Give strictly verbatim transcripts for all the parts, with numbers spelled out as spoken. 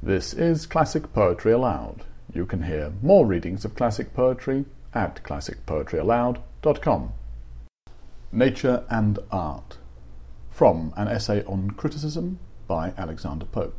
This is Classic Poetry Aloud. You can hear more readings of classic poetry at classic poetry aloud dot com. Nature and Art, from an essay on criticism by Alexander Pope.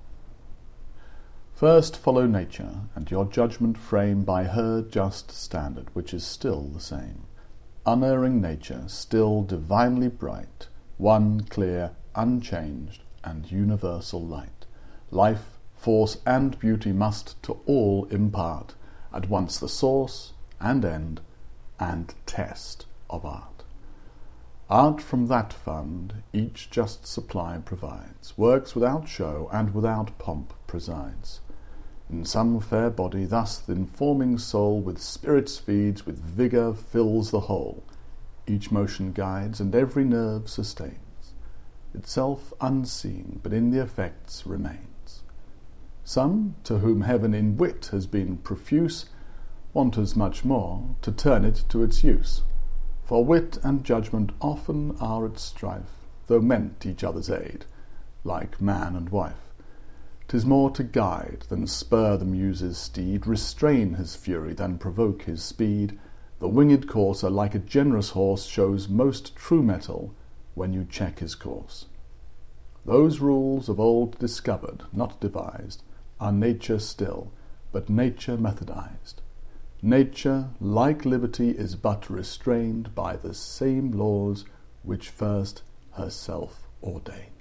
First follow nature, and your judgment frame by her just standard, which is still the same. Unerring nature, still divinely bright, one clear, unchanged, and universal light. Life, force, and beauty must to all impart, at once the source and end and test of art. Art from that fund each just supply provides, works without show and without pomp presides. In some fair body thus th' informing soul with spirits feeds, with vigour fills the whole, each motion guides and every nerve sustains, itself unseen but in the effects remains. Some, to whom heaven in wit has been profuse, want as much more to turn it to its use. For wit and judgment often are at strife, though meant each other's aid, like man and wife. 'Tis more to guide than spur the muse's steed, restrain his fury than provoke his speed. The winged courser, like a generous horse, shows most true mettle when you check his course. Those rules of old discovered, not devised, are nature still, but nature methodized. Nature, like liberty, is but restrained by the same laws which first herself ordained.